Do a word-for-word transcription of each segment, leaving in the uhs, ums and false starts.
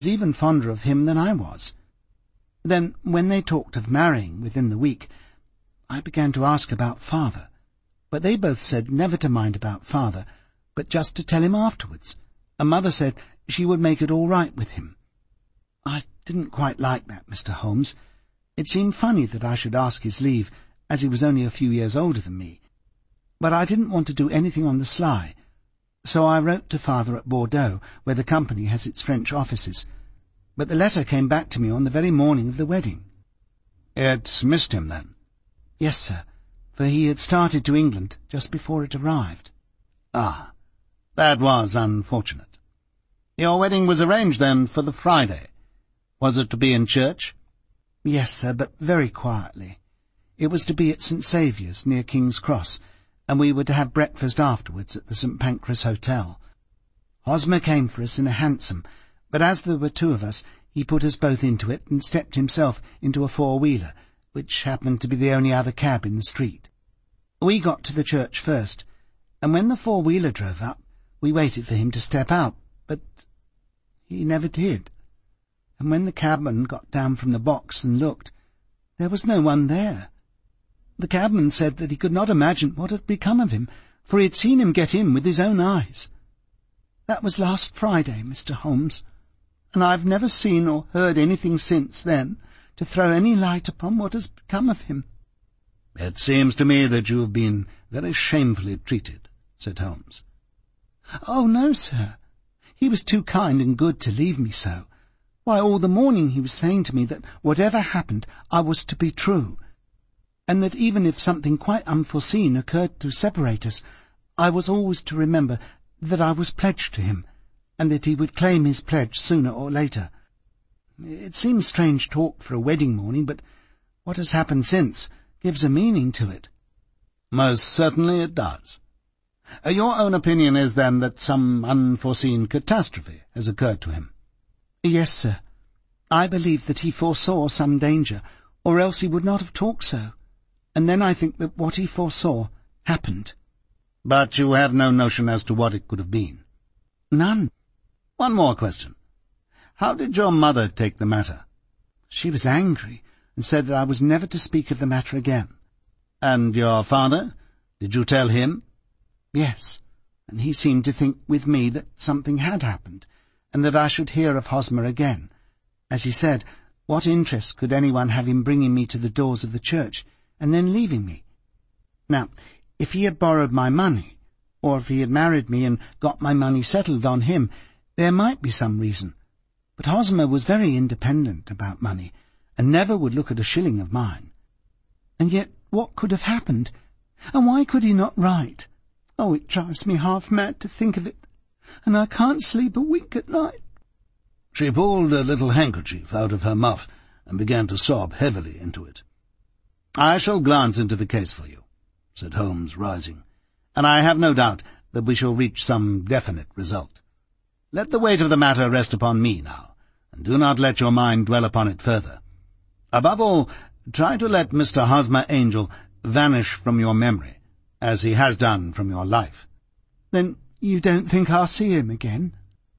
was even fonder of him than I was. Then, when they talked of marrying within the week, I began to ask about father, but they both said never to mind about father, but just to tell him afterwards, and mother said she would make it all right with him. I didn't quite like that, Mister Holmes. It seemed funny that I should ask his leave, as he was only a few years older than me. But I didn't want to do anything on the sly, so I wrote to father at Bordeaux, where the company has its French offices. But the letter came back to me on the very morning of the wedding. It missed him, then? Yes, sir, for he had started to England just before it arrived. Ah, that was unfortunate. Your wedding was arranged, then, for the Friday. Was it to be in church? Yes, sir, but very quietly. It was to be at Saint Saviour's, near King's Cross, and we were to have breakfast afterwards at the Saint Pancras Hotel. Hosmer came for us in a hansom, but as there were two of us, he put us both into it and stepped himself into a four-wheeler, which happened to be the only other cab in the street. We got to the church first, and when the four-wheeler drove up, we waited for him to step out, but he never did. And when the cabman got down from the box and looked, there was no one there. The cabman said that he could not imagine what had become of him, for he had seen him get in with his own eyes. That was last Friday, Mister Holmes, and I've never seen or heard anything since then to throw any light upon what has become of him. It seems to me that you have been very shamefully treated, said Holmes. Oh, no, sir. He was too kind and good to leave me so. Why, all the morning he was saying to me that whatever happened, I was to be true, and that even if something quite unforeseen occurred to separate us, I was always to remember that I was pledged to him, and that he would claim his pledge sooner or later. It seems strange talk for a wedding morning, but what has happened since gives a meaning to it. Most certainly it does. Uh, your own opinion is, then, that some unforeseen catastrophe has occurred to him? Yes, sir. I believe that he foresaw some danger, or else he would not have talked so. And then I think that what he foresaw happened. But you have no notion as to what it could have been? None. One more question. How did your mother take the matter? She was angry, and said that I was never to speak of the matter again. And your father? Did you tell him? Yes, and he seemed to think with me that something had happened, and that I should hear of Hosmer again. As he said, what interest could anyone have in bringing me to the doors of the church, and then leaving me? Now, if he had borrowed my money, or if he had married me and got my money settled on him, there might be some reason. But Hosmer was very independent about money, and never would look at a shilling of mine. And yet what could have happened? And why could he not write? Oh, it drives me half mad to think of it, and I can't sleep a wink at night. She pulled a little handkerchief out of her muff and began to sob heavily into it. I shall glance into the case for you, said Holmes, rising, and I have no doubt that we shall reach some definite result. Let the weight of the matter rest upon me now, and do not let your mind dwell upon it further. Above all, try to let Mister Hosmer Angel vanish from your memory, as he has done from your life. Then you don't think I'll see him again?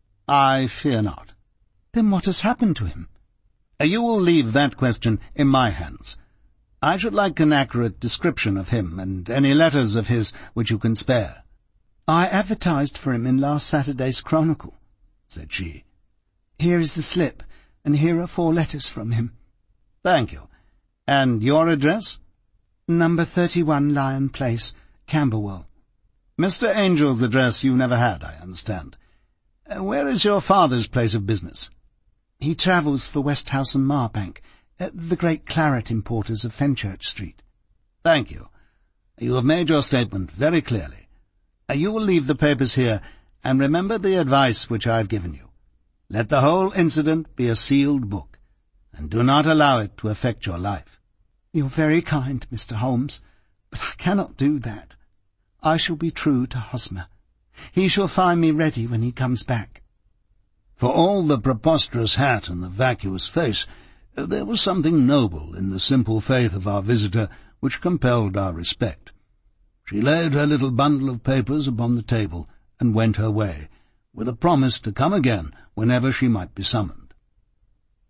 I fear not. Then what has happened to him? You will leave that question in my hands. I should like an accurate description of him, and any letters of his which you can spare. I advertised for him in last Saturday's Chronicle, said she. Here is the slip, and here are four letters from him. Thank you. And your address? Number thirty-one Lion Place, Camberwell. Mister Angel's address you never had, I understand. Uh, where is your father's place of business? He travels for Westhouse and Marbank, uh, the great claret importers of Fenchurch Street. Thank you. You have made your statement very clearly. Uh, you will leave the papers here, and remember the advice which I have given you. Let the whole incident be a sealed book, and do not allow it to affect your life. You're very kind, Mister Holmes, but I cannot do that. I shall be true to Hosmer. He shall find me ready when he comes back. For all the preposterous hat and the vacuous face, there was something noble in the simple faith of our visitor which compelled our respect. She laid her little bundle of papers upon the table and went her way, with a promise to come again whenever she might be summoned.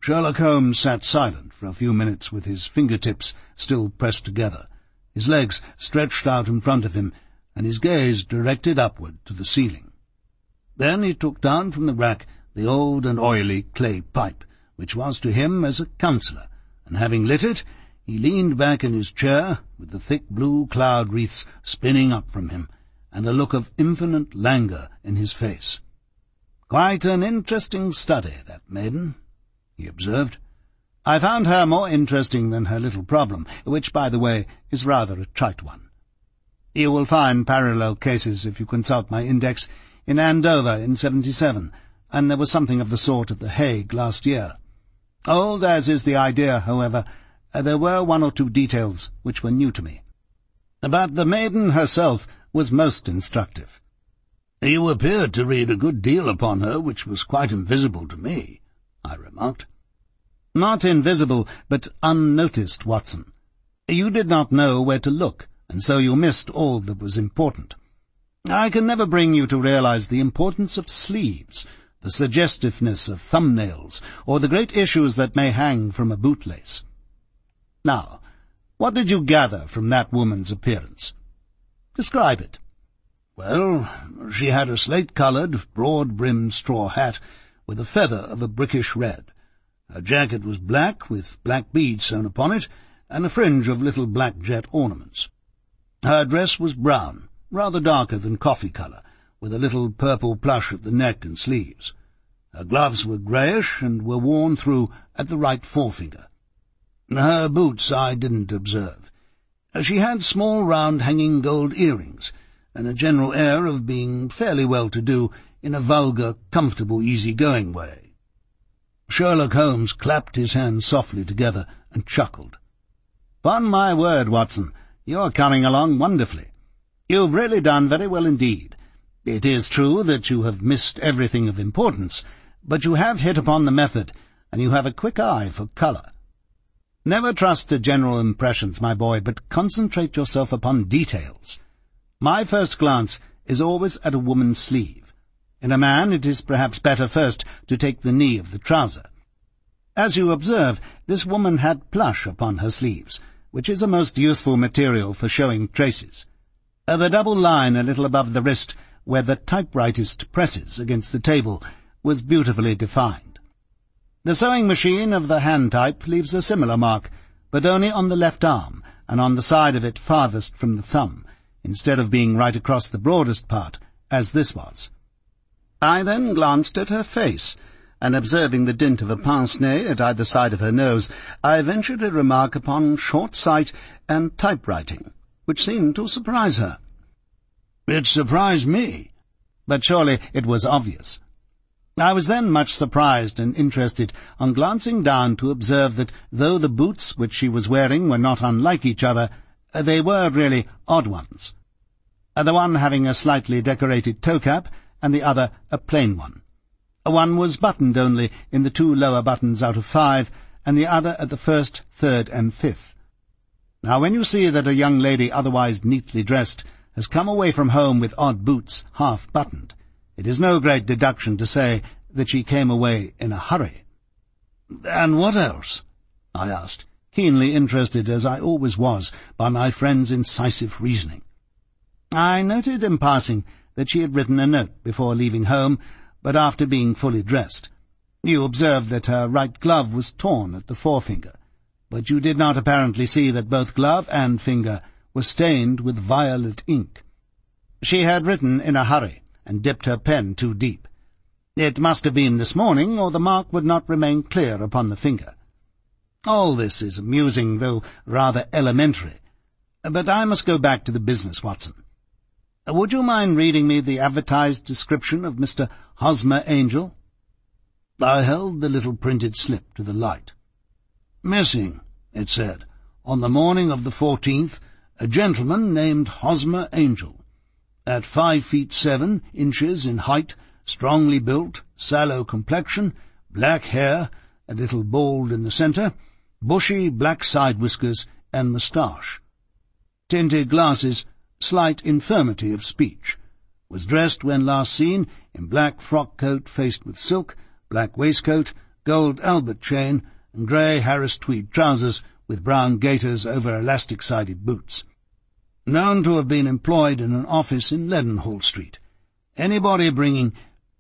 Sherlock Holmes sat silent for a few minutes with his fingertips still pressed together, his legs stretched out in front of him, and his gaze directed upward to the ceiling. Then he took down from the rack the old and oily clay pipe, which was to him as a counsellor, and having lit it, he leaned back in his chair, with the thick blue cloud wreaths spinning up from him, and a look of infinite languor in his face. "Quite an interesting study, that maiden," he observed. "I found her more interesting than her little problem, which, by the way, is rather a trite one. You will find parallel cases, if you consult my index, in Andover in seventy-seven, and there was something of the sort at The Hague last year. Old as is the idea, however, there were one or two details which were new to me. But the maiden herself was most instructive." "You appeared to read a good deal upon her which was quite invisible to me," I remarked. "Not invisible, but unnoticed, Watson. You did not know where to look, and so you missed all that was important. I can never bring you to realize the importance of sleeves, the suggestiveness of thumbnails, or the great issues that may hang from a bootlace. Now, what did you gather from that woman's appearance? Describe it." "Well, she had a slate-coloured, broad-brimmed straw hat with a feather of a brickish red. Her jacket was black, with black beads sewn upon it, and a fringe of little black jet ornaments. Her dress was brown, rather darker than coffee colour, with a little purple plush at the neck and sleeves. Her gloves were greyish, and were worn through at the right forefinger. Her boots I didn't observe. She had small round hanging gold earrings, and a general air of being fairly well-to-do in a vulgar, comfortable, easy-going way." Sherlock Holmes clapped his hands softly together and chuckled. "'Pon my word, Watson, you're coming along wonderfully. You've really done very well indeed. It is true that you have missed everything of importance, but you have hit upon the method, and you have a quick eye for colour. Never trust to general impressions, my boy, but concentrate yourself upon details. My first glance is always at a woman's sleeve. In a man it is perhaps better first to take the knee of the trouser. As you observe, this woman had plush upon her sleeves, which is a most useful material for showing traces. Uh, the double line a little above the wrist, where the typewritist presses against the table, was beautifully defined. The sewing machine of the hand type leaves a similar mark, but only on the left arm, and on the side of it farthest from the thumb, instead of being right across the broadest part, as this was. I then glanced at her face, and observing the dint of a pince-nez at either side of her nose, I ventured a remark upon short sight and typewriting, which seemed to surprise her. "It surprised me." "But surely it was obvious." I was then much surprised and interested on glancing down to observe that though the boots which she was wearing were not unlike each other, they were really odd ones, the one having a slightly decorated toe-cap, and the other a plain one. One was buttoned only in the two lower buttons out of five, and the other at the first, third, and fifth. Now, when you see that a young lady otherwise neatly dressed has come away from home with odd boots half-buttoned, it is no great deduction to say that she came away in a hurry. "And what else?" I asked, keenly interested, as I always was, by my friend's incisive reasoning. I noted in passing that she had written a note before leaving home, but after being fully dressed. You observed that her right glove was torn at the forefinger, but you did not apparently see that both glove and finger were stained with violet ink. She had written in a hurry, and dipped her pen too deep. It must have been this morning, or the mark would not remain clear upon the finger. All this is amusing, though rather elementary. But I must go back to the business, Watson. Would you mind reading me the advertised description of Mister Hosmer Angel?" I held the little printed slip to the light. "Missing," it said, "on the morning of the fourteenth, a gentleman named Hosmer Angel. At five feet seven inches in height, strongly built, sallow complexion, black hair, a little bald in the centre, bushy black side whiskers and moustache. Tinted glasses, slight infirmity of speech. Was dressed when last seen in black frock coat faced with silk, black waistcoat, gold Albert chain, and grey Harris tweed trousers with brown gaiters over elastic-sided boots. Known to have been employed in an office in Leadenhall Street. Anybody bringing—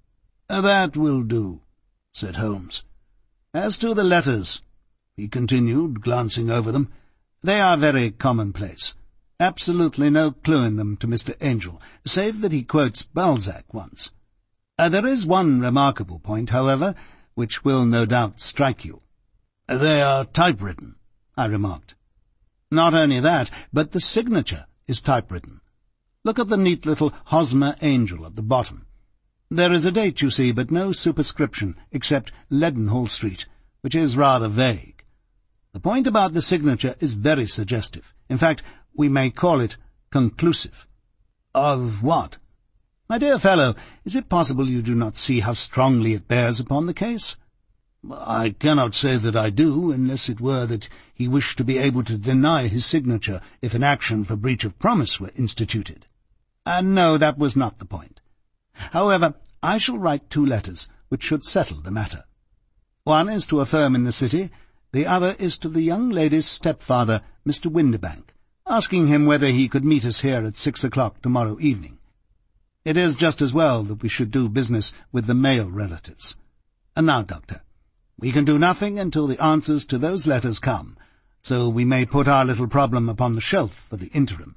"That will do," said Holmes. "As to the letters," he continued, glancing over them, "they are very commonplace. Absolutely no clue in them to Mister Angel, save that he quotes Balzac once. Uh, there is one remarkable point, however, which will no doubt strike you." "They are typewritten," I remarked. "Not only that, but the signature is typewritten. Look at the neat little Hosmer Angel at the bottom. There is a date, you see, but no superscription, except Leadenhall Street, which is rather vague. The point about the signature is very suggestive. In fact, we may call it conclusive." "Of what?" "My dear fellow, is it possible you do not see how strongly it bears upon the case?" "I cannot say that I do, unless it were that he wished to be able to deny his signature if an action for breach of promise were instituted." "And uh, no, that was not the point. However, I shall write two letters, which should settle the matter. One is to a firm in the city, the other is to the young lady's stepfather, Mister Windibank, asking him whether he could meet us here at six o'clock tomorrow evening. It is just as well that we should do business with the male relatives. And now, Doctor, we can do nothing until the answers to those letters come, so we may put our little problem upon the shelf for the interim."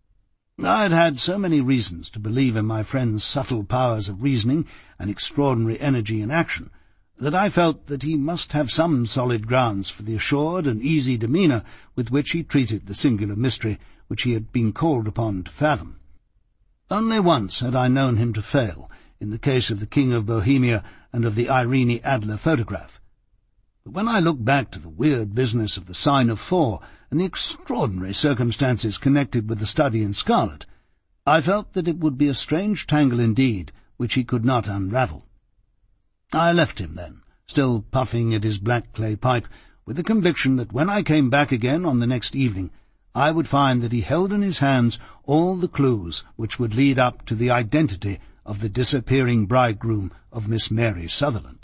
I had had so many reasons to believe in my friend's subtle powers of reasoning and extraordinary energy in action that I felt that he must have some solid grounds for the assured and easy demeanour with which he treated the singular mystery which he had been called upon to fathom. Only once had I known him to fail, in the case of the King of Bohemia and of the Irene Adler photograph. But when I look back to the weird business of the sign of four and the extraordinary circumstances connected with the study in scarlet, I felt that it would be a strange tangle indeed which he could not unravel. I left him then, still puffing at his black clay pipe, with the conviction that when I came back again on the next evening, I would find that he held in his hands all the clues which would lead up to the identity of the disappearing bridegroom of Miss Mary Sutherland.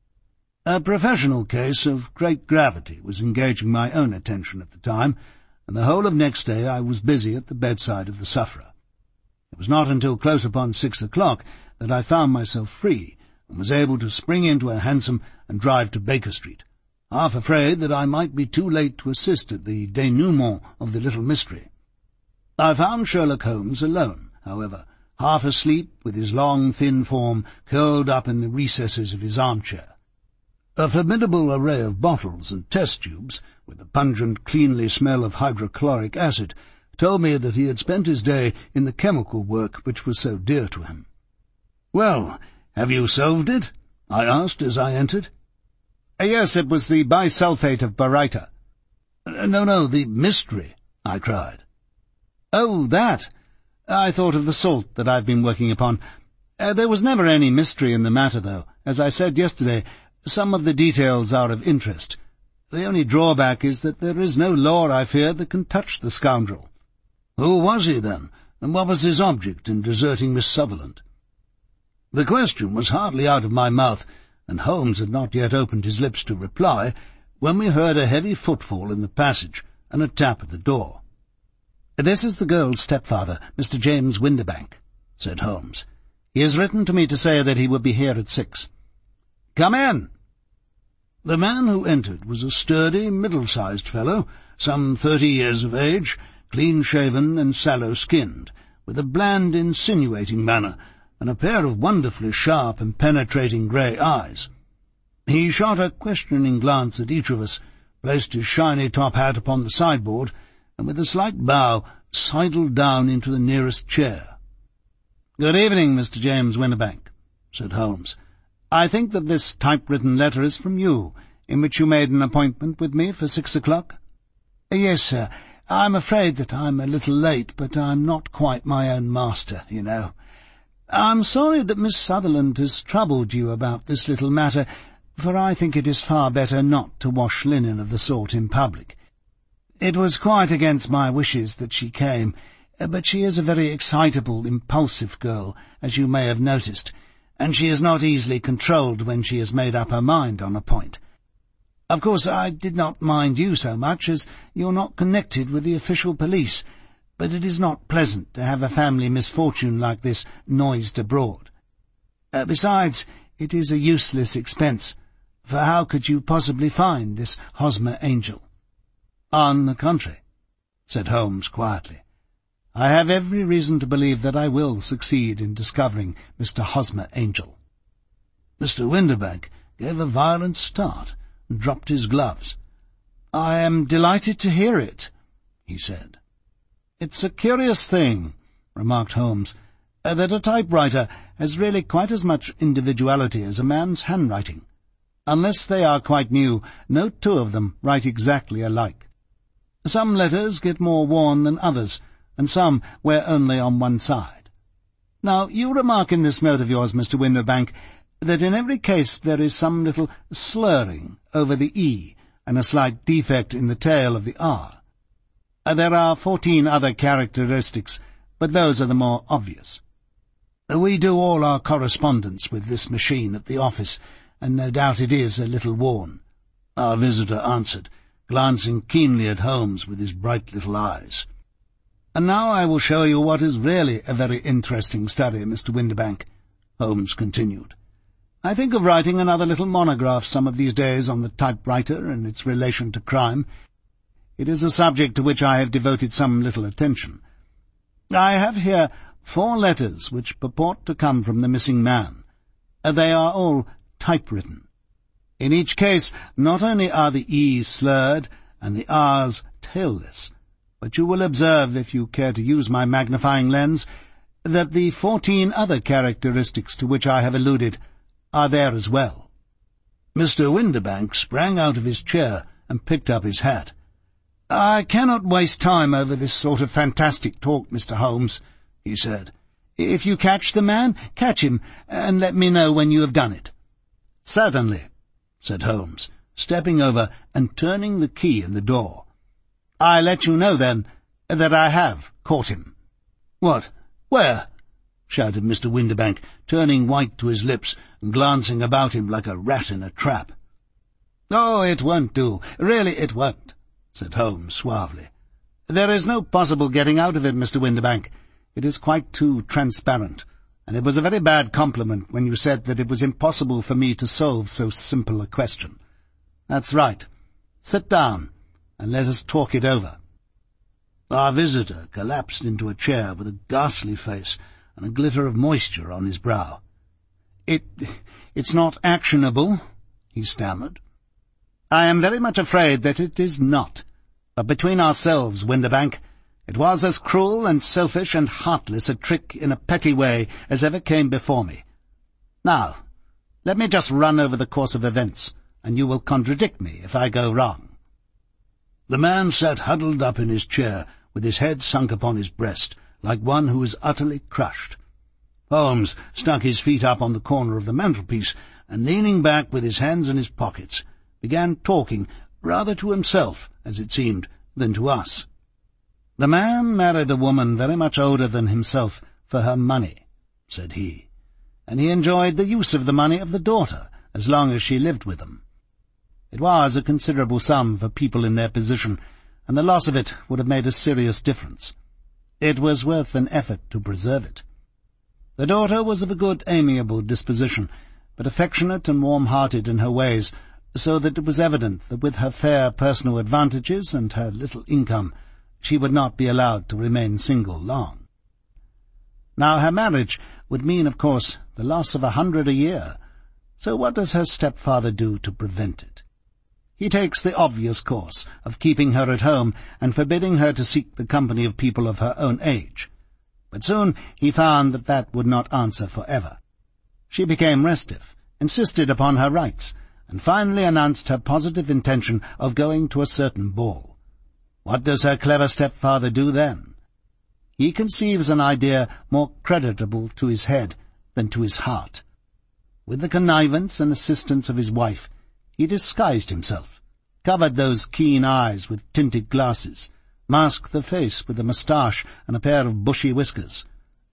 A professional case of great gravity was engaging my own attention at the time, and the whole of next day I was busy at the bedside of the sufferer. It was not until close upon six o'clock that I found myself free, and was able to spring into a hansom and drive to Baker Street, half afraid that I might be too late to assist at the denouement of the little mystery. I found Sherlock Holmes alone, however, half asleep, with his long, thin form curled up in the recesses of his armchair. A formidable array of bottles and test tubes, with the pungent, cleanly smell of hydrochloric acid, told me that he had spent his day in the chemical work which was so dear to him. "Well, have you solved it?" I asked as I entered. "Yes, it was the bisulfate of baryta." "No, no, the mystery," I cried. "Oh, that! I thought of the salt that I've been working upon. Uh, there was never any mystery in the matter, though. As I said yesterday, some of the details are of interest. The only drawback is that there is no law, I fear, that can touch the scoundrel." "Who was he, then, and what was his object in deserting Miss Sutherland?" The question was hardly out of my mouth, and Holmes had not yet opened his lips to reply, when we heard a heavy footfall in the passage and a tap at the door. "This is the girl's stepfather, Mister James Windibank," said Holmes. "He has written to me to say that he would be here at six." "Come in." The man who entered was a sturdy, middle-sized fellow, some thirty years of age, clean-shaven and sallow-skinned, with a bland, insinuating manner, and a pair of wonderfully sharp and penetrating grey eyes. He shot a questioning glance at each of us, placed his shiny top hat upon the sideboard, and with a slight bow sidled down into the nearest chair. "Good evening, Mister James Windibank," said Holmes. "I think that this typewritten letter is from you, in which you made an appointment with me for six o'clock?" "Yes, sir. I'm afraid that I'm a little late, but I'm not quite my own master, you know. I'm sorry that Miss Sutherland has troubled you about this little matter, for I think it is far better not to wash linen of the sort in public. It was quite against my wishes that she came, but she is a very excitable, impulsive girl, as you may have noticed, and she is not easily controlled when she has made up her mind on a point. Of course, I did not mind you so much, as you're not connected with the official police, but it is not pleasant to have a family misfortune like this noised abroad. Uh, besides, it is a useless expense, for how could you possibly find this Hosmer Angel?" "On the contrary," said Holmes quietly, "I have every reason to believe that I will succeed in discovering Mister Hosmer Angel." Mister Windibank gave a violent start and dropped his gloves. "I am delighted to hear it," he said. "It's a curious thing," remarked Holmes, uh, "that a typewriter has really quite as much individuality as a man's handwriting. Unless they are quite new, no two of them write exactly alike. Some letters get more worn than others, and some wear only on one side. Now, you remark in this note of yours, Mister Windibank, that in every case there is some little slurring over the E and a slight defect in the tail of the R. Uh, there are fourteen other characteristics, but those are the more obvious. We do all our correspondence with this machine at the office, and no doubt it is a little worn," our visitor answered, glancing keenly at Holmes with his bright little eyes. "And now I will show you what is really a very interesting study, Mister Windibank," Holmes continued. "I think of writing another little monograph some of these days on the typewriter and its relation to crime. It is a subject to which I have devoted some little attention. I have here four letters which purport to come from the missing man. They are all typewritten. In each case, not only are the E's slurred and the R's tailless, but you will observe, if you care to use my magnifying lens, that the fourteen other characteristics to which I have alluded are there as well." Mister Windibank sprang out of his chair and picked up his hat. "I cannot waste time over this sort of fantastic talk, Mister Holmes," he said. "If you catch the man, catch him, and let me know when you have done it." "Certainly," said Holmes, stepping over and turning the key in the door. "I let you know, then, that I have caught him." "What? Where?" shouted Mister Windibank, turning white to his lips and glancing about him like a rat in a trap. "Oh, it won't do. Really, it won't," said Holmes suavely. "There is no possible getting out of it, Mister Windibank. It is quite too transparent, and it was a very bad compliment when you said that it was impossible for me to solve so simple a question. That's right. Sit down, and let us talk it over." Our visitor collapsed into a chair with a ghastly face and a glitter of moisture on his brow. It, it's not actionable," he stammered. "I am very much afraid that it is not. But between ourselves, Windibank, it was as cruel and selfish and heartless a trick in a petty way as ever came before me. Now, let me just run over the course of events, and you will contradict me if I go wrong." The man sat huddled up in his chair, with his head sunk upon his breast, like one who is utterly crushed. Holmes stuck his feet up on the corner of the mantelpiece, and leaning back with his hands in his pockets, began talking, rather to himself, as it seemed, than to us. "The man married a woman very much older than himself for her money," said he, "and he enjoyed the use of the money of the daughter as long as she lived with him. It was a considerable sum for people in their position, and the loss of it would have made a serious difference. It was worth an effort to preserve it. The daughter was of a good, amiable disposition, but affectionate and warm-hearted in her ways, so that it was evident that with her fair personal advantages and her little income, she would not be allowed to remain single long. Now, her marriage would mean, of course, the loss of a hundred a year, so what does her stepfather do to prevent it? He takes the obvious course of keeping her at home and forbidding her to seek the company of people of her own age. But soon he found that that would not answer for ever. She became restive, insisted upon her rights, and finally announced her positive intention of going to a certain ball. What does her clever stepfather do then? He conceives an idea more creditable to his head than to his heart. With the connivance and assistance of his wife, he disguised himself, covered those keen eyes with tinted glasses, masked the face with a moustache and a pair of bushy whiskers,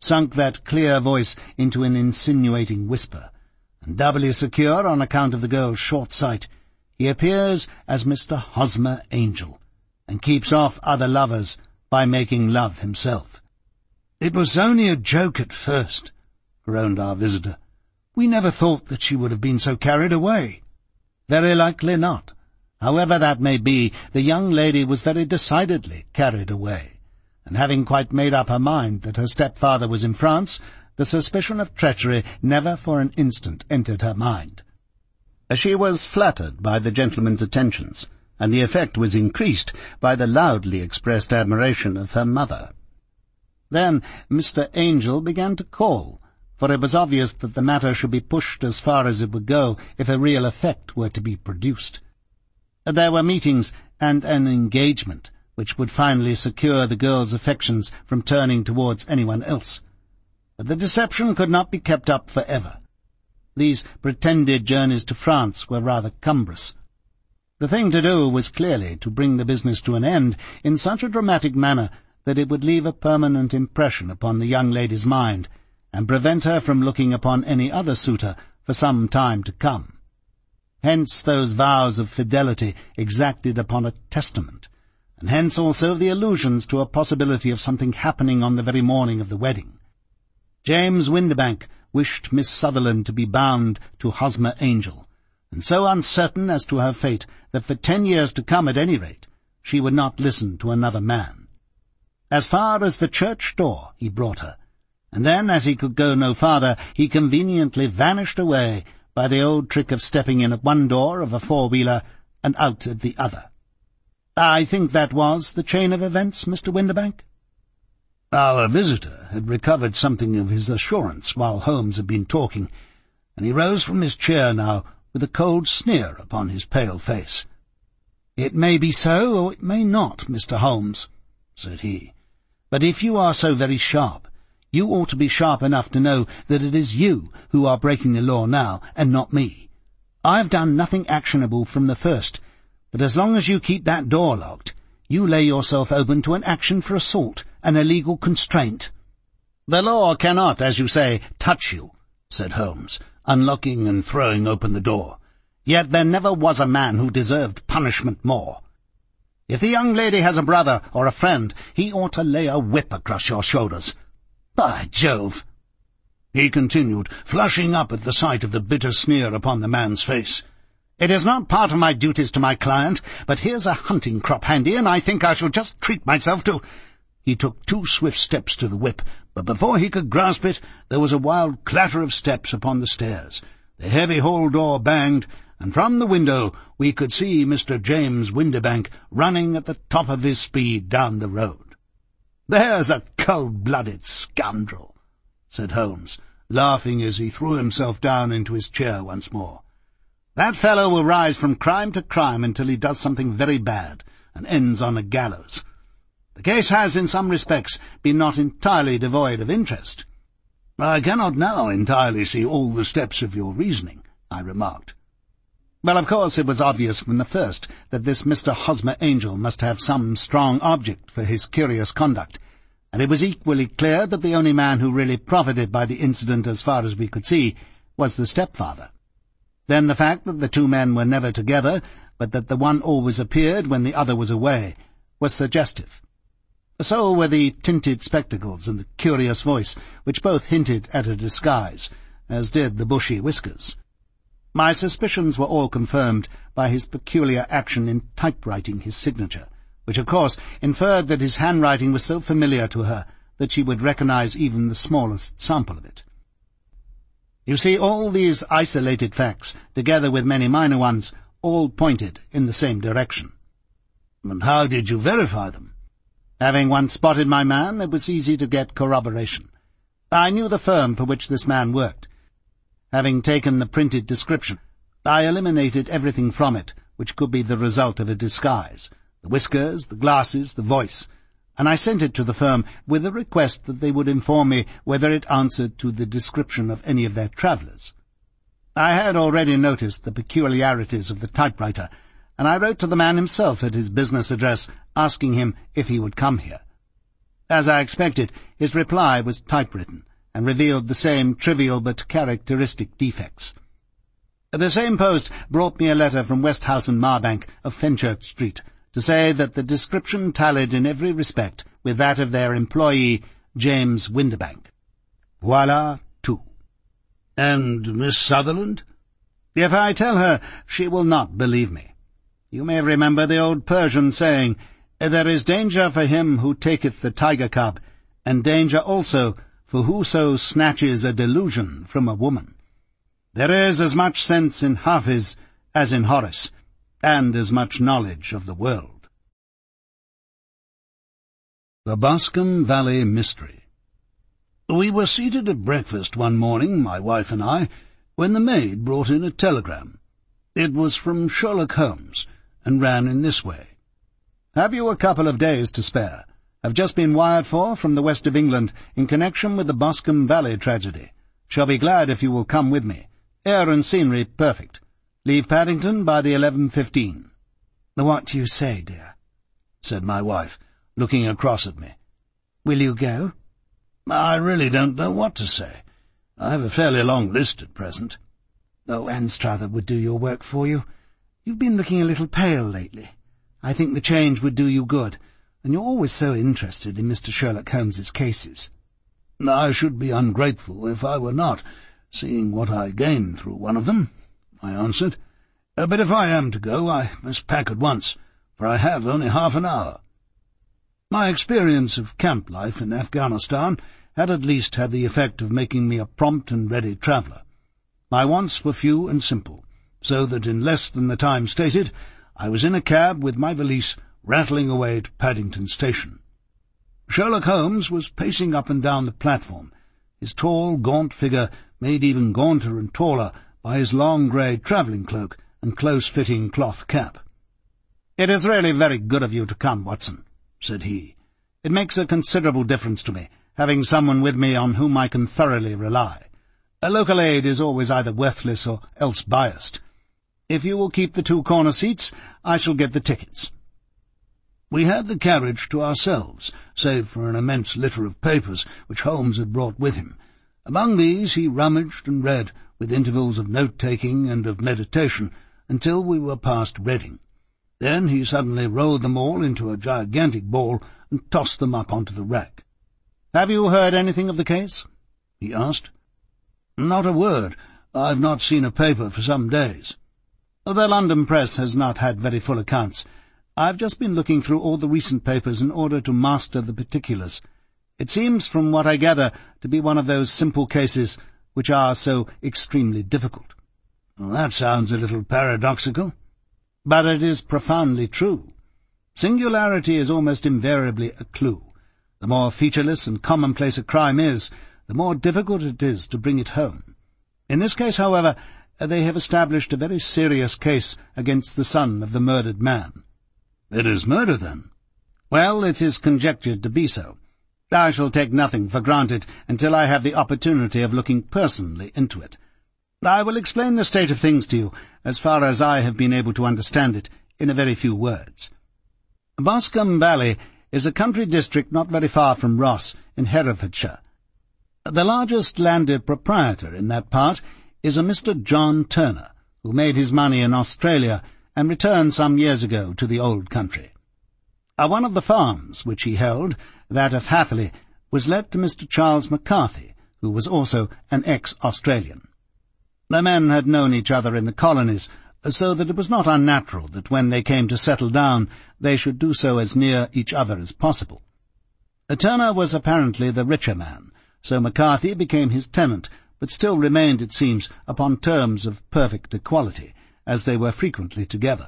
sunk that clear voice into an insinuating whisper, and doubly secure on account of the girl's short sight, he appears as Mister Hosmer Angel, and keeps off other lovers by making love himself. "It was only a joke at first," groaned our visitor. "We never thought that she would have been so carried away." "Very likely not. However that may be, the young lady was very decidedly carried away, and having quite made up her mind that her stepfather was in France, the suspicion of treachery never for an instant entered her mind. She was flattered by the gentleman's attentions, and the effect was increased by the loudly expressed admiration of her mother. Then Mister Angel began to call, for it was obvious that the matter should be pushed as far as it would go if a real effect were to be produced. There were meetings and an engagement which would finally secure the girl's affections from turning towards anyone else. But the deception could not be kept up for ever. These pretended journeys to France were rather cumbrous. The thing to do was clearly to bring the business to an end in such a dramatic manner that it would leave a permanent impression upon the young lady's mind, and prevent her from looking upon any other suitor for some time to come. Hence those vows of fidelity exacted upon a testament, and hence also the allusions to a possibility of something happening on the very morning of the wedding. James Windibank wished Miss Sutherland to be bound to Hosmer Angel, and so uncertain as to her fate that for ten years to come at any rate she would not listen to another man. As far as the church door he brought her, and then, as he could go no farther, he conveniently vanished away by the old trick of stepping in at one door of a four-wheeler and out at the other. I think that was the chain of events, Mister Windibank?" Our visitor had recovered something of his assurance while Holmes had been talking, and he rose from his chair now with a cold sneer upon his pale face. "It may be so, or it may not, Mister Holmes," said he. "But if you are so very sharp, you ought to be sharp enough to know that it is you who are breaking the law now, and not me. I have done nothing actionable from the first, but as long as you keep that door locked, you lay yourself open to an action for assault and illegal constraint." "The law cannot, as you say, touch you," said Holmes, unlocking and throwing open the door. "Yet there never was a man who deserved punishment more. If the young lady has a brother or a friend, he ought to lay a whip across your shoulders. By Jove!" he continued, flushing up at the sight of the bitter sneer upon the man's face. "It is not part of my duties to my client, but here's a hunting crop handy, and I think I shall just treat myself to—" He took two swift steps to the whip, but before he could grasp it, there was a wild clatter of steps upon the stairs. The heavy hall door banged, and from the window we could see Mister James Windibank running at the top of his speed down the road. "There's a cold-blooded scoundrel," said Holmes, laughing as he threw himself down into his chair once more. "That fellow will rise from crime to crime until he does something very bad, and ends on a gallows. The case has, in some respects, been not entirely devoid of interest." "I cannot now entirely see all the steps of your reasoning," I remarked. "Well, of course it was obvious from the first that this Mister Hosmer Angel must have some strong object for his curious conduct, and it was equally clear that the only man who really profited by the incident as far as we could see was the stepfather. Then the fact that the two men were never together, but that the one always appeared when the other was away, was suggestive. So were the tinted spectacles and the curious voice, which both hinted at a disguise, as did the bushy whiskers. My suspicions were all confirmed by his peculiar action in typewriting his signature, which of course inferred that his handwriting was so familiar to her that she would recognize even the smallest sample of it. You see, all these isolated facts, together with many minor ones, all pointed in the same direction. "And how did you verify them?" "Having once spotted my man, it was easy to get corroboration. I knew the firm for which this man worked. Having taken the printed description, I eliminated everything from it which could be the result of a disguise, the whiskers, the glasses, the voice, and I sent it to the firm with a request that they would inform me whether it answered to the description of any of their travellers. I had already noticed the peculiarities of the typewriter, and I wrote to the man himself at his business address, asking him if he would come here. As I expected, his reply was typewritten, and revealed the same trivial but characteristic defects. The same post brought me a letter from Westhouse and Marbank of Fenchurch Street to say that the description tallied in every respect with that of their employee, James Windibank. Voila, tout. And Miss Sutherland? If I tell her, she will not believe me. You may remember the old Persian saying, "There is danger for him who taketh the tiger cub, and danger also for whoso snatches a delusion from a woman." There is as much sense in Hafiz as in Horace, and as much knowledge of the world. The Boscombe Valley Mystery. We were seated at breakfast one morning, my wife and I, when the maid brought in a telegram. It was from Sherlock Holmes, and ran in this way. "Have you a couple of days to spare? Have just been wired for from the west of England in connection with the Boscombe Valley tragedy. Shall be glad if you will come with me. Air and scenery perfect. Leave Paddington by the eleven fifteen. "What do you say, dear?" said my wife, looking across at me. "Will you go?" "I really don't know what to say. I have a fairly long list at present." "Oh, Anstruther would do your work for you. You've been looking a little pale lately. I think the change would do you good, and you're always so interested in Mister Sherlock Holmes's cases." "I should be ungrateful if I were not, seeing what I gained through one of them," I answered. Uh, "but if I am to go, I must pack at once, for I have only half an hour." My experience of camp life in Afghanistan had at least had the effect of making me a prompt and ready traveller. My wants were few and simple, so that in less than the time stated, I was in a cab with my valise rattling away to Paddington Station. Sherlock Holmes was pacing up and down the platform, his tall, gaunt figure made even gaunter and taller by his long grey travelling cloak and close-fitting cloth cap. "It is really very good of you to come, Watson," said he. "It makes a considerable difference to me, having someone with me on whom I can thoroughly rely. A local aid is always either worthless or else biased. If you will keep the two corner seats, I shall get the tickets." We had the carriage to ourselves, save for an immense litter of papers which Holmes had brought with him. Among these he rummaged and read, with intervals of note-taking and of meditation, until we were past Reading. Then he suddenly rolled them all into a gigantic ball and tossed them up onto the rack. "Have you heard anything of the case?" he asked. "Not a word. I've not seen a paper for some days." "The London press has not had very full accounts. I've just been looking through all the recent papers in order to master the particulars. It seems, from what I gather, to be one of those simple cases which are so extremely difficult." "Well, that sounds a little paradoxical." "But it is profoundly true. Singularity is almost invariably a clue. The more featureless and commonplace a crime is, the more difficult it is to bring it home. In this case, however, they have established a very serious case against the son of the murdered man." "It is murder, then?" "Well, it is conjectured to be so. I shall take nothing for granted until I have the opportunity of looking personally into it. I will explain the state of things to you, as far as I have been able to understand it, in a very few words. Boscombe Valley is a country district not very far from Ross, in Herefordshire. The largest landed proprietor in that part is a Mister John Turner, who made his money in Australia and returned some years ago to the old country. Uh, one of the farms which he held, that of Hatherley, was let to Mister Charles McCarthy, who was also an ex-Australian. The men had known each other in the colonies, so that it was not unnatural that when they came to settle down they should do so as near each other as possible. Uh, Turner was apparently the richer man, so McCarthy became his tenant, but still remained, it seems, upon terms of perfect equality, as they were frequently together.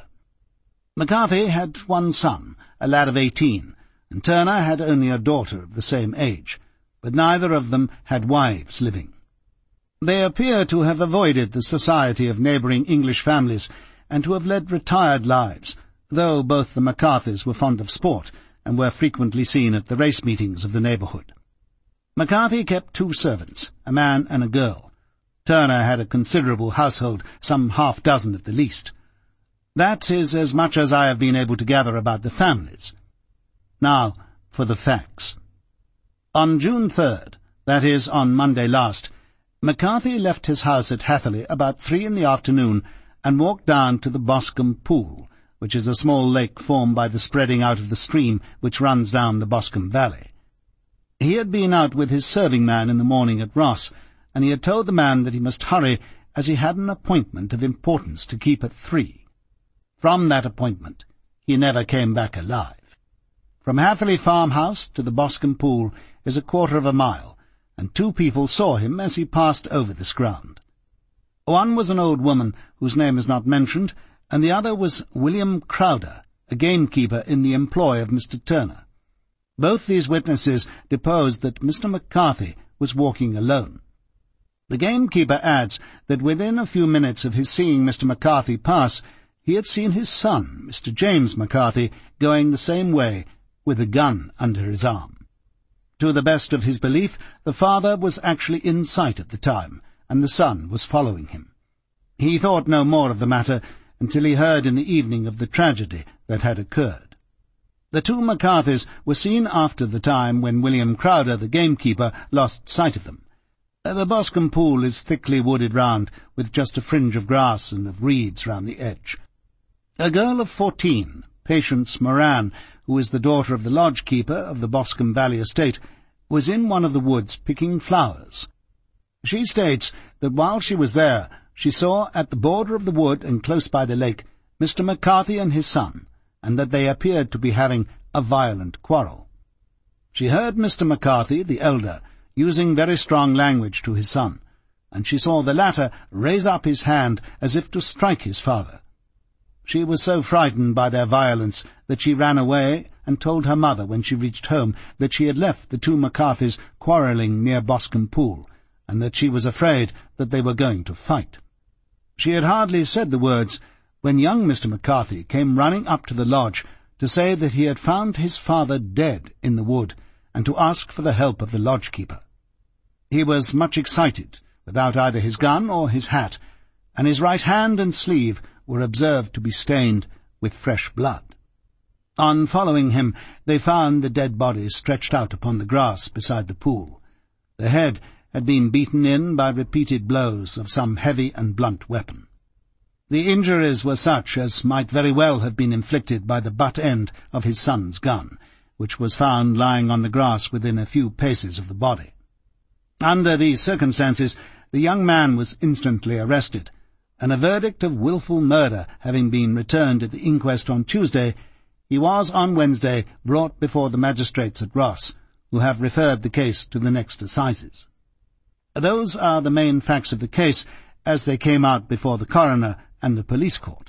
McCarthy had one son, a lad of eighteen, and Turner had only a daughter of the same age, but neither of them had wives living. They appear to have avoided the society of neighbouring English families, and to have led retired lives, though both the McCarthys were fond of sport, and were frequently seen at the race meetings of the neighbourhood. McCarthy kept two servants, a man and a girl. Turner had a considerable household, some half-dozen at the least. That is as much as I have been able to gather about the families. Now for the facts. On June third, that is, on Monday last, McCarthy left his house at Hatherley about three in the afternoon and walked down to the Boscombe Pool, which is a small lake formed by the spreading out of the stream which runs down the Boscombe Valley. He had been out with his serving man in the morning at Ross, and he had told the man that he must hurry, as he had an appointment of importance to keep at three. From that appointment he never came back alive. From Hatherley farmhouse to the Boscombe Pool is a quarter of a mile, and two people saw him as he passed over this ground. One was an old woman whose name is not mentioned, and the other was William Crowder, a gamekeeper in the employ of Mister Turner. Both these witnesses deposed that Mister McCarthy was walking alone. The gamekeeper adds that within a few minutes of his seeing Mister McCarthy pass, he had seen his son, Mister James McCarthy, going the same way, with a gun under his arm. To the best of his belief, the father was actually in sight at the time, and the son was following him. He thought no more of the matter until he heard in the evening of the tragedy that had occurred. The two McCarthys were seen after the time when William Crowder, the gamekeeper, lost sight of them. The Boscombe Pool is thickly wooded round, with just a fringe of grass and of reeds round the edge. A girl of fourteen, Patience Moran, who is the daughter of the lodge-keeper of the Boscombe Valley estate, was in one of the woods picking flowers. She states that while she was there, she saw at the border of the wood and close by the lake Mister McCarthy and his son, and that they appeared to be having a violent quarrel. She heard Mister McCarthy, the elder, using very strong language to his son, and she saw the latter raise up his hand as if to strike his father. She was so frightened by their violence that she ran away and told her mother when she reached home that she had left the two McCarthys quarrelling near Boscombe Pool, and that she was afraid that they were going to fight. She had hardly said the words when young Mister McCarthy came running up to the lodge to say that he had found his father dead in the wood, and to ask for the help of the lodge-keeper. He was much excited, without either his gun or his hat, and his right hand and sleeve were observed to be stained with fresh blood. On following him, they found the dead body stretched out upon the grass beside the pool. The head had been beaten in by repeated blows of some heavy and blunt weapon. The injuries were such as might very well have been inflicted by the butt end of his son's gun, which was found lying on the grass within a few paces of the body. Under these circumstances, the young man was instantly arrested, and a verdict of wilful murder having been returned at the inquest on Tuesday, he was on Wednesday brought before the magistrates at Ross, who have referred the case to the next assizes. Those are the main facts of the case as they came out before the coroner and the police court.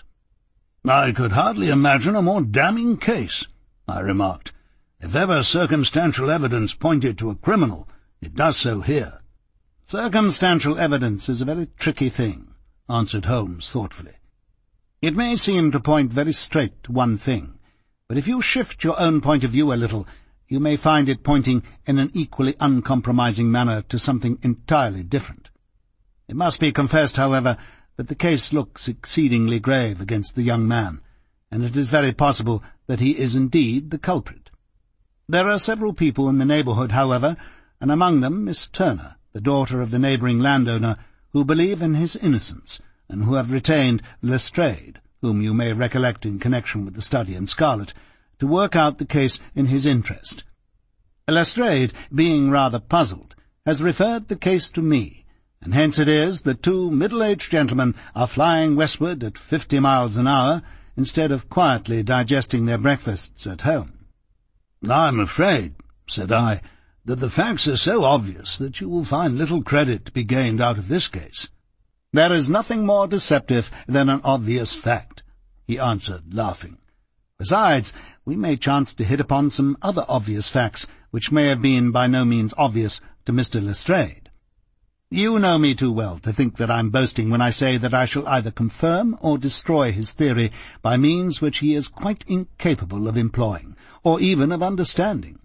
"I could hardly imagine a more damning case," I remarked. "If ever circumstantial evidence pointed to a criminal, it does so here." "Circumstantial evidence is a very tricky thing," answered Holmes thoughtfully. "It may seem to point very straight to one thing, but if you shift your own point of view a little, you may find it pointing in an equally uncompromising manner to something entirely different. It must be confessed, however, that the case looks exceedingly grave against the young man, and it is very possible that he is indeed the culprit. There are several people in the neighbourhood, however, and among them Miss Turner, the daughter of the neighbouring landowner, who believe in his innocence, and who have retained Lestrade, whom you may recollect in connection with the study in scarlet, to work out the case in his interest. Lestrade, being rather puzzled, has referred the case to me, and hence it is that two middle-aged gentlemen are flying westward at fifty miles an hour, instead of quietly digesting their breakfasts at home. "I'm afraid," said I, "that the facts are so obvious that you will find little credit to be gained out of this case." "There is nothing more deceptive than an obvious fact," he answered, laughing. "Besides, we may chance to hit upon some other obvious facts which may have been by no means obvious to Mister Lestrade. You know me too well to think that I'm boasting when I say that I shall either confirm or destroy his theory by means which he is quite incapable of employing, or even of understanding.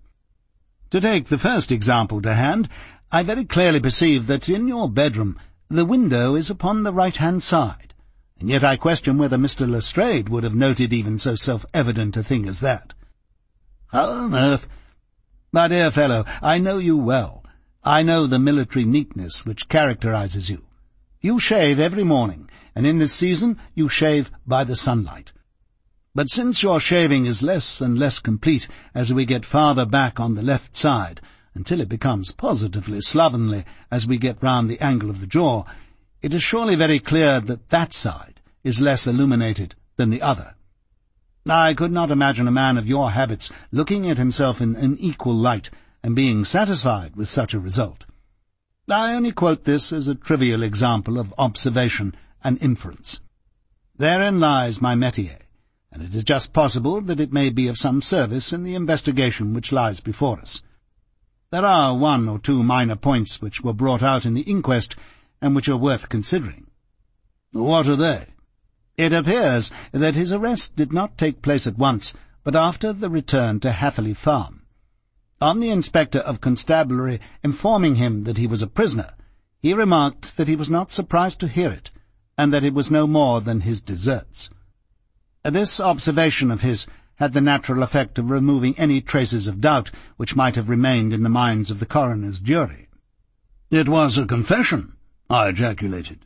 To take the first example to hand, I very clearly perceive that in your bedroom the window is upon the right-hand side, and yet I question whether Mister Lestrade would have noted even so self-evident a thing as that." "How on earth—" My dear fellow, I know you well. I know the military neatness which characterizes you. You shave every morning, and in this season you shave by the sunlight. But since your shaving is less and less complete as we get farther back on the left side, until it becomes positively slovenly as we get round the angle of the jaw, it is surely very clear that that side is less illuminated than the other. I could not imagine a man of your habits looking at himself in an equal light and being satisfied with such a result. I only quote this as a trivial example of observation and inference. Therein lies my métier, and it is just possible that it may be of some service in the investigation which lies before us. There are one or two minor points which were brought out in the inquest, and which are worth considering. What are they? It appears that his arrest did not take place at once, but after the return to Hatherley Farm. On the Inspector of Constabulary informing him that he was a prisoner, he remarked that he was not surprised to hear it, and that it was no more than his deserts. This observation of his had the natural effect of removing any traces of doubt which might have remained in the minds of the coroner's jury. "It was a confession," I ejaculated.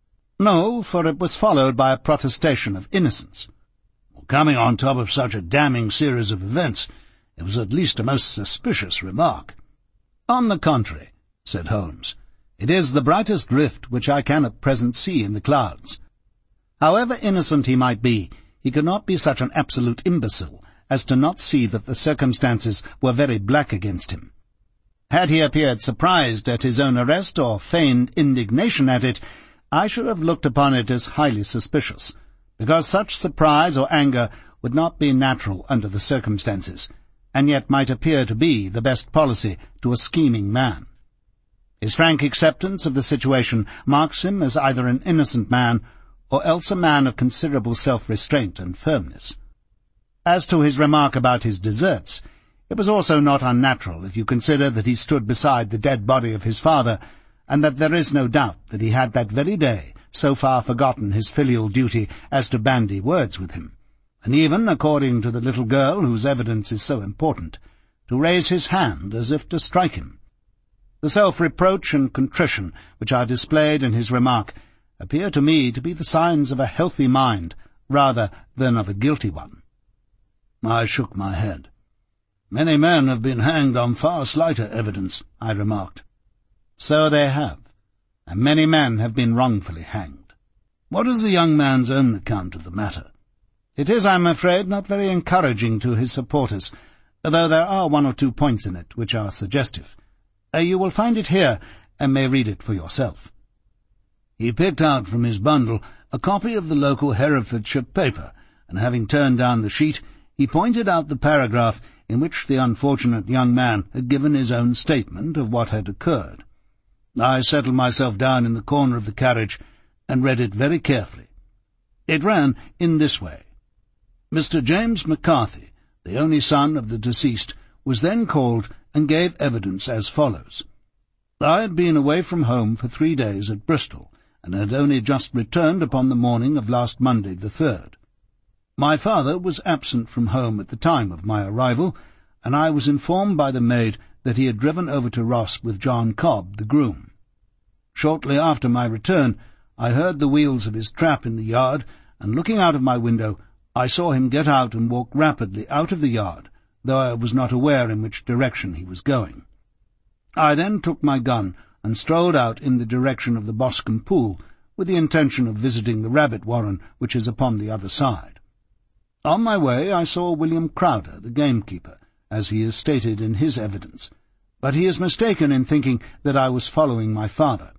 No, for it was followed by a protestation of innocence. Coming on top of such a damning series of events, it was at least a most suspicious remark. "On the contrary," said Holmes, "it is the brightest rift which I can at present see in the clouds. However innocent he might be, he could not be such an absolute imbecile as to not see that the circumstances were very black against him. Had he appeared surprised at his own arrest or feigned indignation at it, I should have looked upon it as highly suspicious, because such surprise or anger would not be natural under the circumstances, and yet might appear to be the best policy to a scheming man. His frank acceptance of the situation marks him as either an innocent man or else a man of considerable self-restraint and firmness. As to his remark about his deserts, it was also not unnatural if you consider that he stood beside the dead body of his father, and that there is no doubt that he had that very day so far forgotten his filial duty as to bandy words with him, and even, according to the little girl whose evidence is so important, to raise his hand as if to strike him. The self-reproach and contrition which are displayed in his remark appear to me to be the signs of a healthy mind rather than of a guilty one. I shook my head. "Many men have been hanged on far slighter evidence," I remarked. "So they have, and many men have been wrongfully hanged." "What is the young man's own account of the matter?" "It is, I am afraid, not very encouraging to his supporters, though there are one or two points in it which are suggestive. Uh, you will find it here, and may read it for yourself." He picked out from his bundle a copy of the local Herefordshire paper, and having turned down the sheet, he pointed out the paragraph in which the unfortunate young man had given his own statement of what had occurred. I settled myself down in the corner of the carriage and read it very carefully. It ran in this way. Mister James McCarthy, the only son of the deceased, was then called and gave evidence as follows. I had been away from home for three days at Bristol, and had only just returned upon the morning of last Monday the third. My father was absent from home at the time of my arrival, and I was informed by the maid that he had driven over to Ross with John Cobb, the groom. Shortly after my return, I heard the wheels of his trap in the yard, and looking out of my window, I saw him get out and walk rapidly out of the yard, though I was not aware in which direction he was going. I then took my gun and strolled out in the direction of the Boscombe Pool, with the intention of visiting the rabbit warren which is upon the other side. On my way I saw William Crowder, the gamekeeper, as he is stated in his evidence, but he is mistaken in thinking that I was following my father.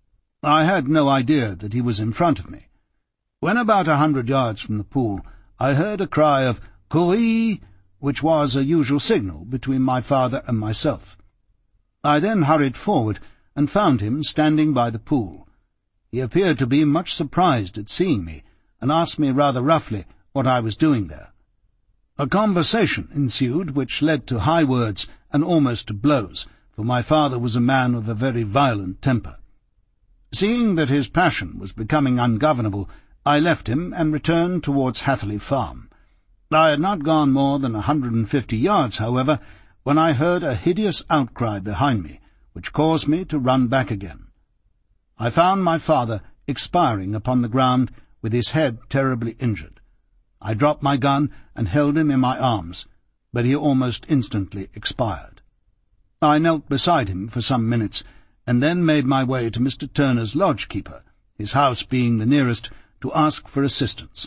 I had no idea that he was in front of me. When about a hundred yards from the pool, I heard a cry of "Cooee," which was a usual signal between my father and myself. I then hurried forward and found him standing by the pool. He appeared to be much surprised at seeing me, and asked me rather roughly what I was doing there. A conversation ensued which led to high words and almost to blows, for my father was a man of a very violent temper. Seeing that his passion was becoming ungovernable, I left him and returned towards Hatherley Farm. I had not gone more than a hundred and fifty yards, however, when I heard a hideous outcry behind me, which caused me to run back again. I found my father expiring upon the ground with his head terribly injured. I dropped my gun and held him in my arms, but he almost instantly expired. I knelt beside him for some minutes, and then made my way to Mister Turner's lodge-keeper, his house being the nearest, to ask for assistance.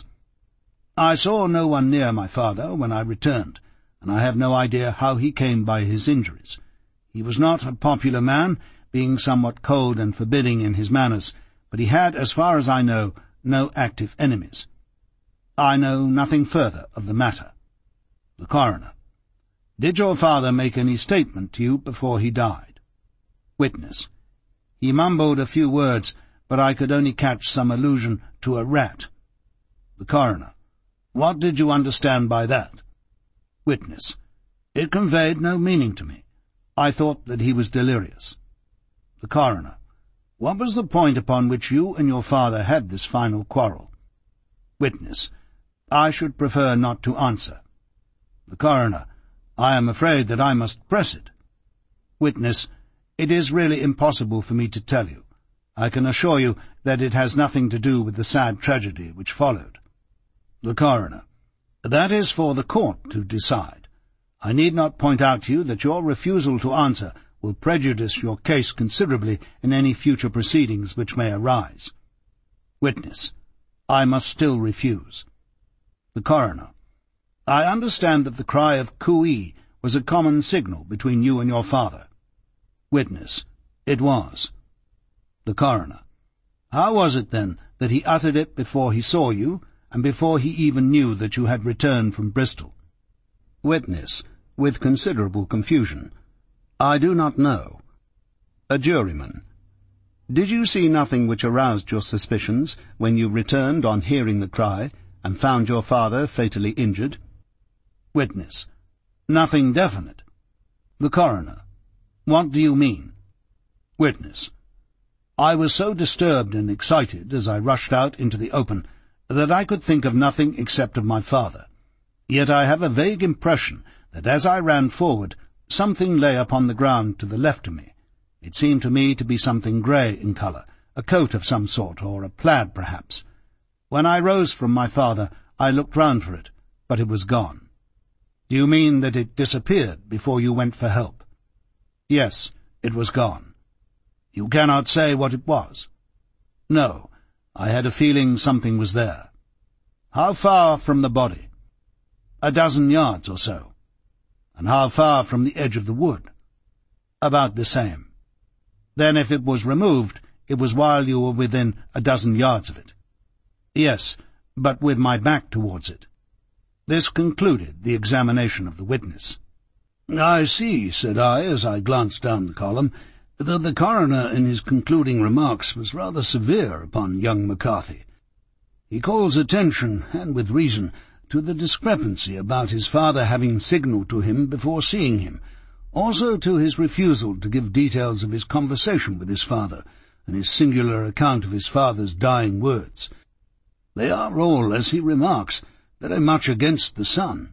I saw no one near my father when I returned, and I have no idea how he came by his injuries. He was not a popular man, being somewhat cold and forbidding in his manners, but he had, as far as I know, no active enemies. I know nothing further of the matter. The Coroner: Did your father make any statement to you before he died? Witness: He mumbled a few words, but I could only catch some allusion to a rat. The Coroner: What did you understand by that? Witness: It conveyed no meaning to me. I thought that he was delirious. The Coroner: What was the point upon which you and your father had this final quarrel? Witness: I should prefer not to answer. The Coroner: I am afraid that I must press it. Witness: It is really impossible for me to tell you. I can assure you that it has nothing to do with the sad tragedy which followed. The Coroner: That is for the court to decide. I need not point out to you that your refusal to answer will prejudice your case considerably in any future proceedings which may arise. Witness: I must still refuse. The Coroner: I understand that the cry of cooee was a common signal between you and your father. Witness: It was. The Coroner: How was it, then, that he uttered it before he saw you, and before he even knew that you had returned from Bristol? Witness, with considerable confusion: I do not know. A juryman: Did you see nothing which aroused your suspicions when you returned on hearing the cry, and found your father fatally injured? Witness: Nothing definite. The Coroner: What do you mean? Witness: I was so disturbed and excited as I rushed out into the open that I could think of nothing except of my father. Yet I have a vague impression that as I ran forward, something lay upon the ground to the left of me. It seemed to me to be something grey in colour, a coat of some sort, or a plaid perhaps. When I rose from my father, I looked round for it, but it was gone. Do you mean that it disappeared before you went for help? Yes, it was gone. You cannot say what it was? No, I had a feeling something was there. How far from the body? A dozen yards or so. And how far from the edge of the wood? About the same. Then if it was removed, it was while you were within a dozen yards of it? Yes, but with my back towards it. This concluded the examination of the witness. I see, said I, as I glanced down the column, that the coroner in his concluding remarks was rather severe upon young McCarthy. He calls attention, and with reason, to the discrepancy about his father having signalled to him before seeing him, also to his refusal to give details of his conversation with his father, and his singular account of his father's dying words. They are all, as he remarks, very much against the son.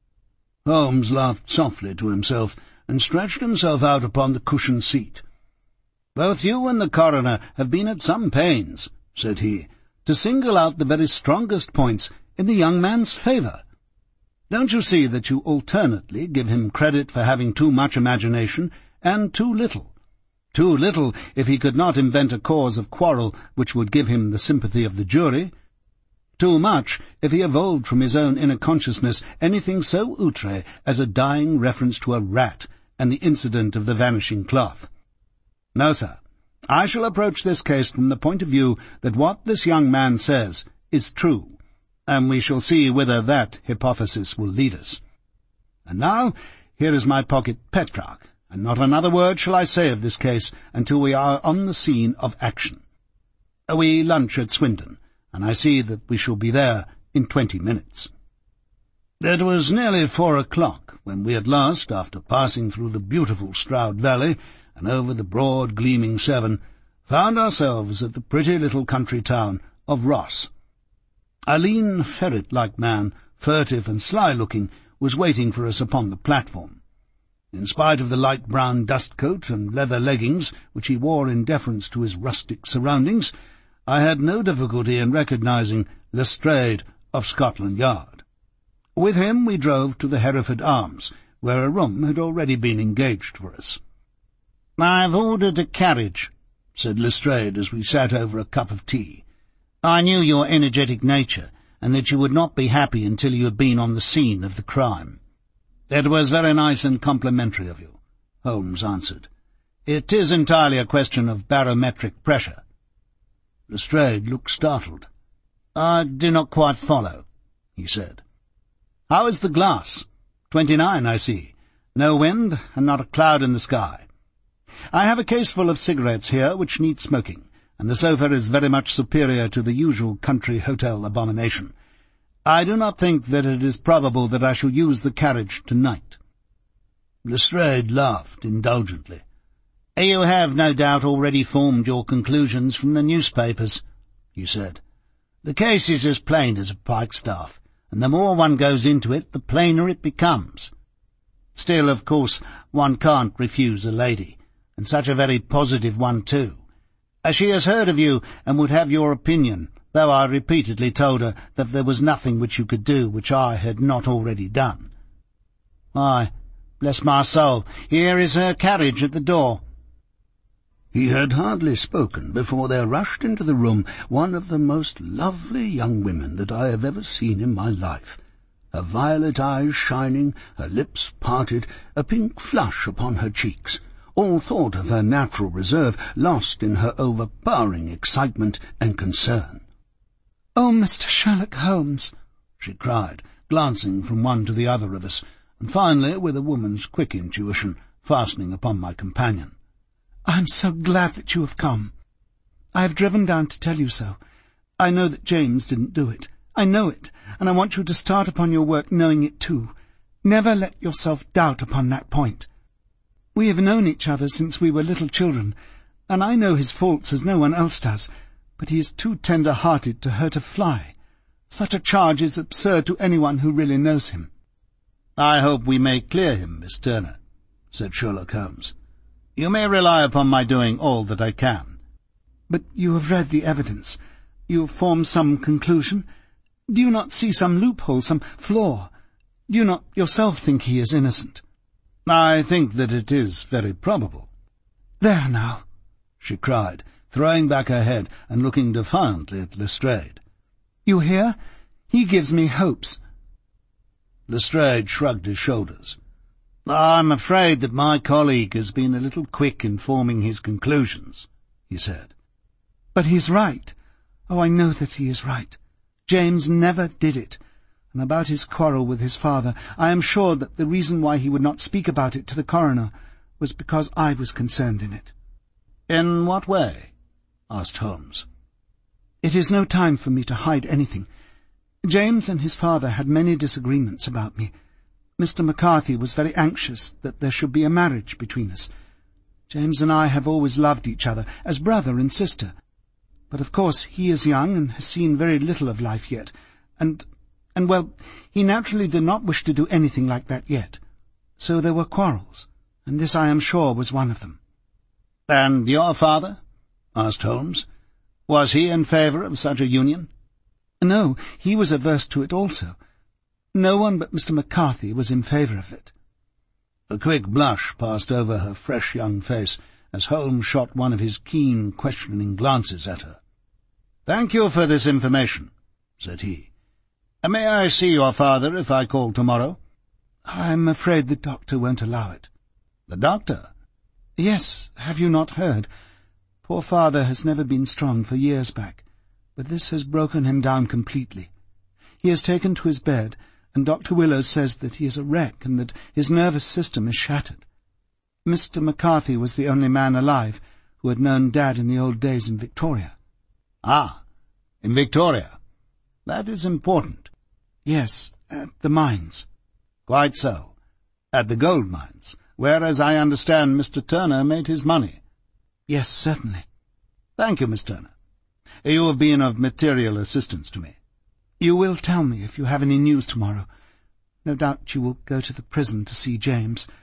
Holmes laughed softly to himself, and stretched himself out upon the cushioned seat. "Both you and the coroner have been at some pains," said he, "to single out the very strongest points in the young man's favour. Don't you see that you alternately give him credit for having too much imagination and too little? Too little if he could not invent a cause of quarrel which would give him the sympathy of the jury. Too much if he evolved from his own inner consciousness anything so outre as a dying reference to a rat and the incident of the vanishing cloth. No, sir, I shall approach this case from the point of view that what this young man says is true, and we shall see whither that hypothesis will lead us. And now, here is my pocket Petrarch, and not another word shall I say of this case until we are on the scene of action. We lunch at Swindon, and I see that we shall be there in twenty minutes." It was nearly four o'clock when we at last, after passing through the beautiful Stroud Valley and over the broad gleaming Severn, found ourselves at the pretty little country town of Ross. A lean, ferret-like man, furtive and sly-looking, was waiting for us upon the platform. In spite of the light brown dust coat and leather leggings which he wore in deference to his rustic surroundings, I had no difficulty in recognising Lestrade of Scotland Yard. With him we drove to the Hereford Arms, where a room had already been engaged for us. "I've ordered a carriage," said Lestrade as we sat over a cup of tea. "I knew your energetic nature, and that you would not be happy until you had been on the scene of the crime." "It was very nice and complimentary of you," Holmes answered. "It is entirely a question of barometric pressure." Lestrade looked startled. "I do not quite follow," he said. "How is the glass? Twenty-nine, I see. No wind, and not a cloud in the sky. I have a case full of cigarettes here which need smoking, and the sofa is very much superior to the usual country hotel abomination. I do not think that it is probable that I shall use the carriage tonight." Lestrade laughed indulgently. "You have no doubt already formed your conclusions from the newspapers," he said. "The case is as plain as a pikestaff, and the more one goes into it, the plainer it becomes. Still, of course, one can't refuse a lady, and such a very positive one too. She has heard of you and would have your opinion, though I repeatedly told her that there was nothing which you could do which I had not already done. Why, bless my soul, here is her carriage at the door." He had hardly spoken before there rushed into the room one of the most lovely young women that I have ever seen in my life, her violet eyes shining, her lips parted, a pink flush upon her cheeks, all thought of her natural reserve lost in her overpowering excitement and concern. "Oh, Mister Sherlock Holmes," she cried, glancing from one to the other of us, and finally, with a woman's quick intuition, fastening upon my companion. "I am so glad that you have come. I have driven down to tell you so. I know that James didn't do it. I know it, and I want you to start upon your work knowing it too. Never let yourself doubt upon that point. We have known each other since we were little children, and I know his faults as no one else does, but he is too tender-hearted to hurt a fly. Such a charge is absurd to anyone who really knows him." "I hope we may clear him, Miss Turner," said Sherlock Holmes. "You may rely upon my doing all that I can." "But you have read the evidence. You have formed some conclusion. Do you not see some loophole, some flaw? Do you not yourself think he is innocent?" "I think that it is very probable." "There now," she cried, throwing back her head and looking defiantly at Lestrade. "You hear? He gives me hopes." Lestrade shrugged his shoulders. "I'm afraid that my colleague has been a little quick in forming his conclusions," he said. "But he's right. Oh, I know that he is right. James never did it. And about his quarrel with his father, I am sure that the reason why he would not speak about it to the coroner was because I was concerned in it." "In what way?" asked Holmes. "It is no time for me to hide anything. James and his father had many disagreements about me. Mister McCarthy was very anxious that there should be a marriage between us. James and I have always loved each other, as brother and sister. But of course he is young and has seen very little of life yet, and, and well, he naturally did not wish to do anything like that yet. So there were quarrels, and this I am sure was one of them." "And your father?" asked Holmes. "Was he in favour of such a union?" "No, he was averse to it also. No one but Mister McCarthy was in favour of it." A quick blush passed over her fresh young face as Holmes shot one of his keen, questioning glances at her. "Thank you for this information," said he. "May I see your father if I call tomorrow?" "I'm afraid the doctor won't allow it." "The doctor?" "Yes, have you not heard? Poor father has never been strong for years back, but this has broken him down completely. He is taken to his bed, and Doctor Willows says that he is a wreck and that his nervous system is shattered. Mister McCarthy was the only man alive who had known Dad in the old days in Victoria." "Ah, in Victoria. That is important." "Yes, at the mines." "Quite so. At the gold mines, where, as I understand, Mister Turner made his money." "Yes, certainly." "Thank you, Miss Turner. You have been of material assistance to me." "You will tell me if you have any news tomorrow. No doubt you will go to the prison to see James.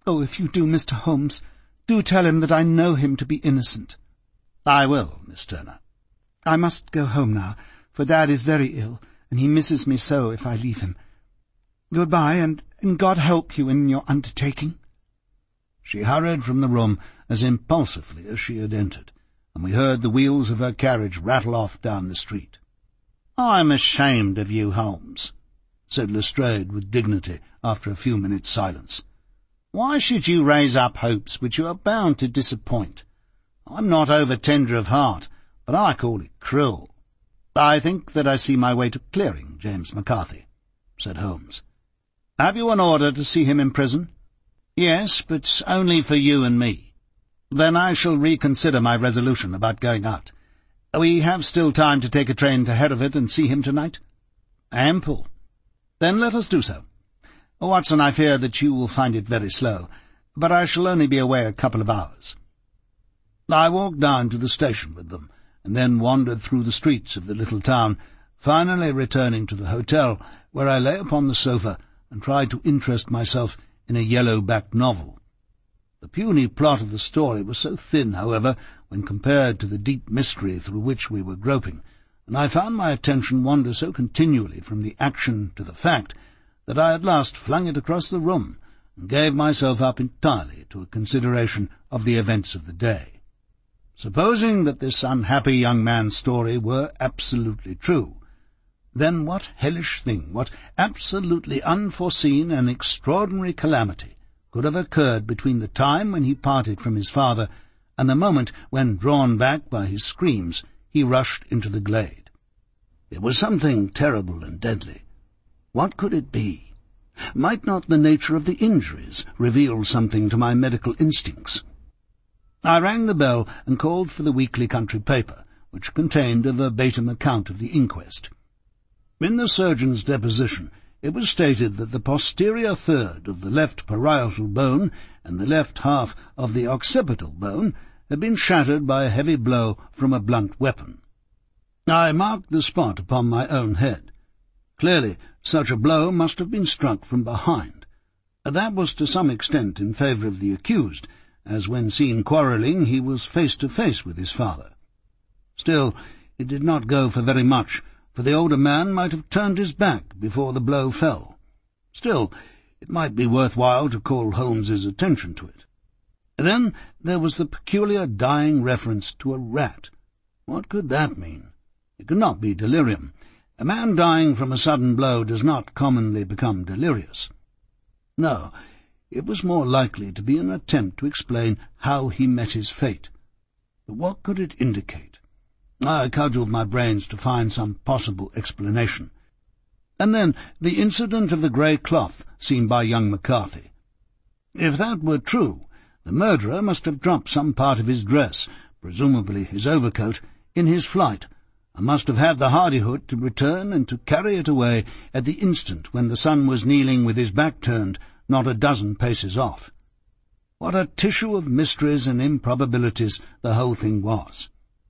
Oh, if you do, Mister Holmes, do tell him that I know him to be innocent." "I will, Miss Turner." "I must go home now, for Dad is very ill, and he misses me so if I leave him. Goodbye, and, and God help you in your undertaking." She hurried from the room as impulsively as she had entered, and we heard the wheels of her carriage rattle off down the street. "I'm ashamed of you, Holmes," said Lestrade with dignity after a few minutes' silence. "Why should you raise up hopes which you are bound to disappoint? I'm not over-tender of heart, but I call it cruel." "I think that I see my way to clearing James McCarthy," said Holmes. "Have you an order to see him in prison?" "Yes, but only for you and me." "Then I shall reconsider my resolution about going out. We have still time to take a train to Hereford and see him tonight?" "Ample." "Then let us do so. Watson, I fear that you will find it very slow, but I shall only be away a couple of hours." I walked down to the station with them, and then wandered through the streets of the little town, finally returning to the hotel, where I lay upon the sofa and tried to interest myself in a yellow-backed novel. The puny plot of the story was so thin, however, when compared to the deep mystery through which we were groping, and I found my attention wander so continually from the action to the fact that I at last flung it across the room and gave myself up entirely to a consideration of the events of the day. Supposing that this unhappy young man's story were absolutely true, then what hellish thing, what absolutely unforeseen and extraordinary calamity could have occurred between the time when he parted from his father and the moment when, drawn back by his screams, he rushed into the glade? It was something terrible and deadly. What could it be? Might not the nature of the injuries reveal something to my medical instincts? I rang the bell and called for the weekly country paper, which contained a verbatim account of the inquest. In the surgeon's deposition it was stated that the posterior third of the left parietal bone and the left half of the occipital bone had been shattered by a heavy blow from a blunt weapon. I marked the spot upon my own head. Clearly, such a blow must have been struck from behind. That was to some extent in favour of the accused, as when seen quarrelling he was face to face with his father. Still, it did not go for very much, for the older man might have turned his back before the blow fell. Still, it might be worth while to call Holmes's attention to it. Then there was the peculiar dying reference to a rat. What could that mean? It could not be delirium. A man dying from a sudden blow does not commonly become delirious. No, it was more likely to be an attempt to explain how he met his fate. But what could it indicate? I cudgelled my brains to find some possible explanation. And then the incident of the grey cloth seen by young McCarthy. If that were true, the murderer must have dropped some part of his dress, presumably his overcoat, in his flight, and must have had the hardihood to return and to carry it away at the instant when the son was kneeling with his back turned, not a dozen paces off. What a tissue of mysteries and improbabilities the whole thing was!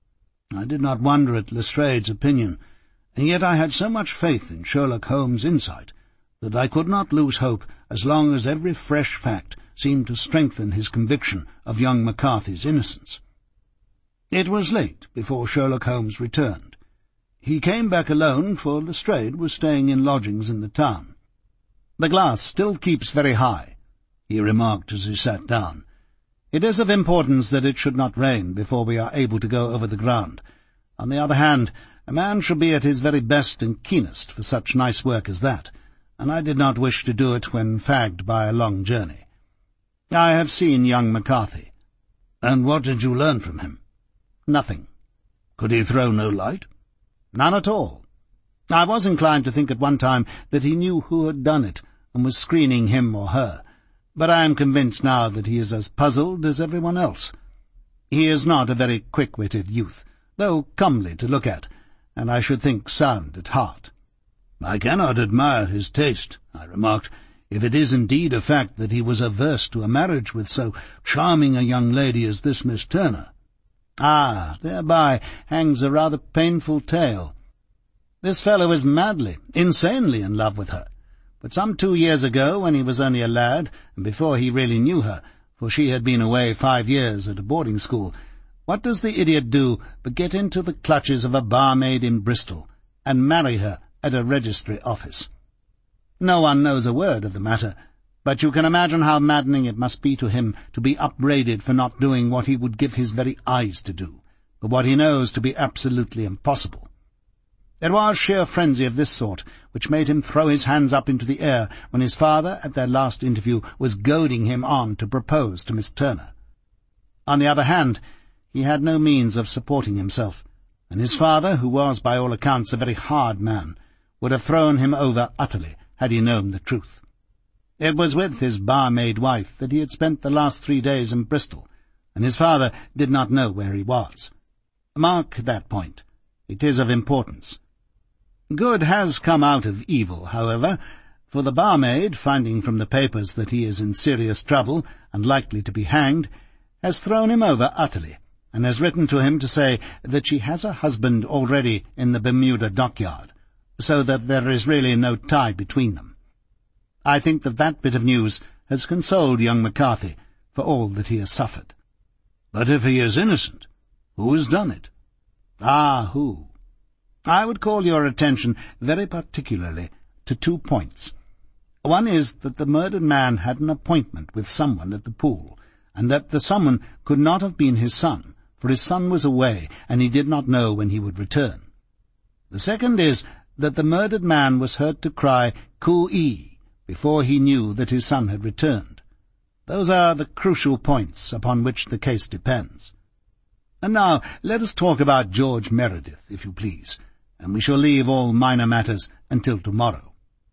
I did not wonder at Lestrade's opinion, and yet I had so much faith in Sherlock Holmes' insight that I could not lose hope as long as every fresh fact seemed to strengthen his conviction of young McCarthy's innocence. It was late before Sherlock Holmes returned. He came back alone, for Lestrade was staying in lodgings in the town. "The glass still keeps very high," he remarked as he sat down. "It is of importance that it should not rain before we are able to go over the ground. On the other hand, a man should be at his very best and keenest for such nice work as that, and I did not wish to do it when fagged by a long journey. I have seen young McCarthy." "And what did you learn from him?" "Nothing." "Could he throw no light?" "None at all. I was inclined to think at one time that he knew who had done it, and was screening him or her, but I am convinced now that he is as puzzled as everyone else. He is not a very quick-witted youth, though comely to look at, and I should think sound at heart." "I cannot admire his taste," I remarked, "if it is indeed a fact that he was averse to a marriage with so charming a young lady as this Miss Turner." "Ah, thereby hangs a rather painful tale. This fellow is madly, insanely in love with her, But some two years ago, when he was only a lad, and before he really knew her, for she had been away five years at a boarding school, what does the idiot do but get into the clutches of a barmaid in Bristol, and marry her at a registry office? No one knows a word of the matter, but you can imagine how maddening it must be to him to be upbraided for not doing what he would give his very eyes to do, but what he knows to be absolutely impossible. It was sheer frenzy of this sort which made him throw his hands up into the air when his father, at their last interview, was goading him on to propose to Miss Turner. On the other hand, he had no means of supporting himself, and his father, who was by all accounts a very hard man, would have thrown him over utterly had he known the truth. It was with his barmaid wife that he had spent the last three days in Bristol, and his father did not know where he was. Mark that point. It is of importance. Good has come out of evil, however, for the barmaid, finding from the papers that he is in serious trouble and likely to be hanged, has thrown him over utterly, and has written to him to say that she has a husband already in the Bermuda dockyard, so that there is really no tie between them. I think that that bit of news has consoled young McCarthy for all that he has suffered. But if he is innocent, who has done it? Ah, who? I would call your attention very particularly to two points. One is that the murdered man had an appointment with someone at the pool, and that the someone could not have been his son, for his son was away, and he did not know when he would return. The second is that the murdered man was heard to cry "Coo-ee" before he knew that his son had returned. Those are the crucial points upon which the case depends. And now let us talk about George Meredith, if you please, and we shall leave all minor matters until tomorrow.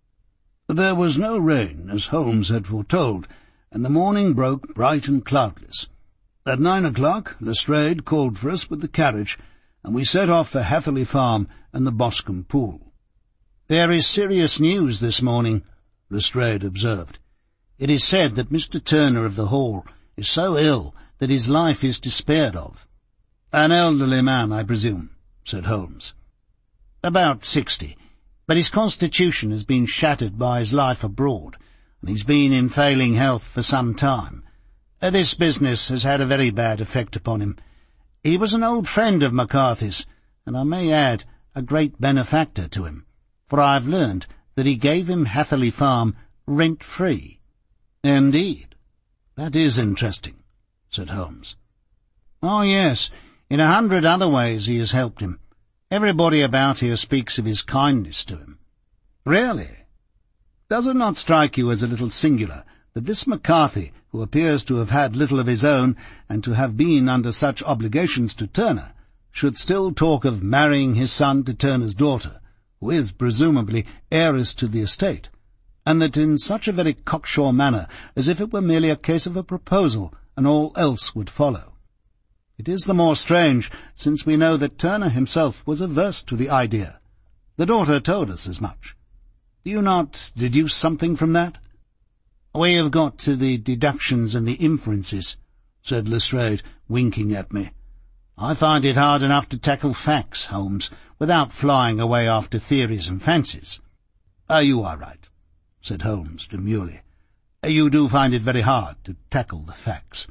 There was no rain, as Holmes had foretold, and the morning broke bright and cloudless. At nine o'clock Lestrade called for us with the carriage, and we set off for Hatherley Farm and the Boscombe Pool. "There is serious news this morning," Lestrade observed. "It is said that Mister Turner of the Hall is so ill that his life is despaired of." "An elderly man, I presume," said Holmes. "About sixty, but his constitution has been shattered by his life abroad, and he's been in failing health for some time. Uh, this business has had a very bad effect upon him. He was an old friend of McCarthy's, and I may add, a great benefactor to him, for I have learned that he gave him Hatherley Farm rent-free." "Indeed? That is interesting," said Holmes. "Oh, yes. In a hundred other ways he has helped him. Everybody about here speaks of his kindness to him." "Really? Does it not strike you as a little singular that this McCarthy, who appears to have had little of his own and to have been under such obligations to Turner, should still talk of marrying his son to Turner's daughter, who is presumably heiress to the estate, and that in such a very cocksure manner, as if it were merely a case of a proposal, and all else would follow? It is the more strange, since we know that Turner himself was averse to the idea. The daughter told us as much. Do you not deduce something from that?" "We have got to the deductions and the inferences," said Lestrade, winking at me. "I find it hard enough to tackle facts, Holmes, without flying away after theories and fancies." "Ah, you are right," said Holmes demurely. "You do find it very hard to tackle the facts.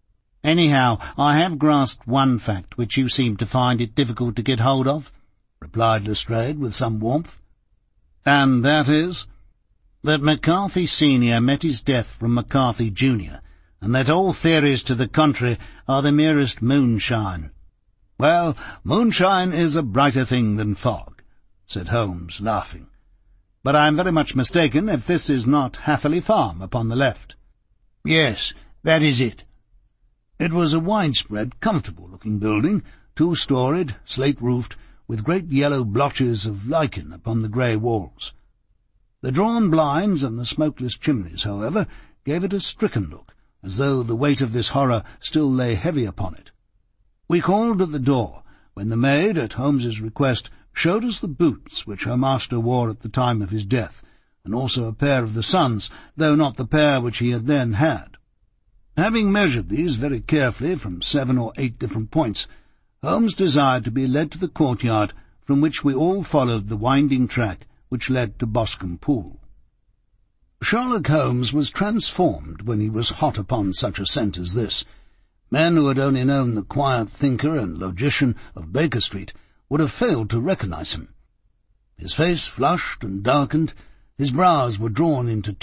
Anyhow, I have grasped one fact which you seem to find it difficult to get hold of," replied Lestrade with some warmth. "And that is?" "That McCarthy Senior met his death from McCarthy Junior, and that all theories to the contrary are the merest moonshine." "Well, moonshine is a brighter thing than fog," said Holmes, laughing. "But I am very much mistaken if this is not Hatherley Farm upon the left." "Yes, that is it." It was a widespread, comfortable-looking building, two-storied, slate-roofed, with great yellow blotches of lichen upon the grey walls. The drawn blinds and the smokeless chimneys, however, gave it a stricken look, as though the weight of this horror still lay heavy upon it. We called at the door, when the maid, at Holmes's request, showed us the boots which her master wore at the time of his death, and also a pair of the son's, though not the pair which he had then had. Having measured these very carefully from seven or eight different points, Holmes desired to be led to the courtyard, from which we all followed the winding track which led to Boscombe Pool. Sherlock Holmes was transformed when he was hot upon such a scent as this. Men who had only known the quiet thinker and logician of Baker Street would have failed to recognize him. His face flushed and darkened, his brows were drawn into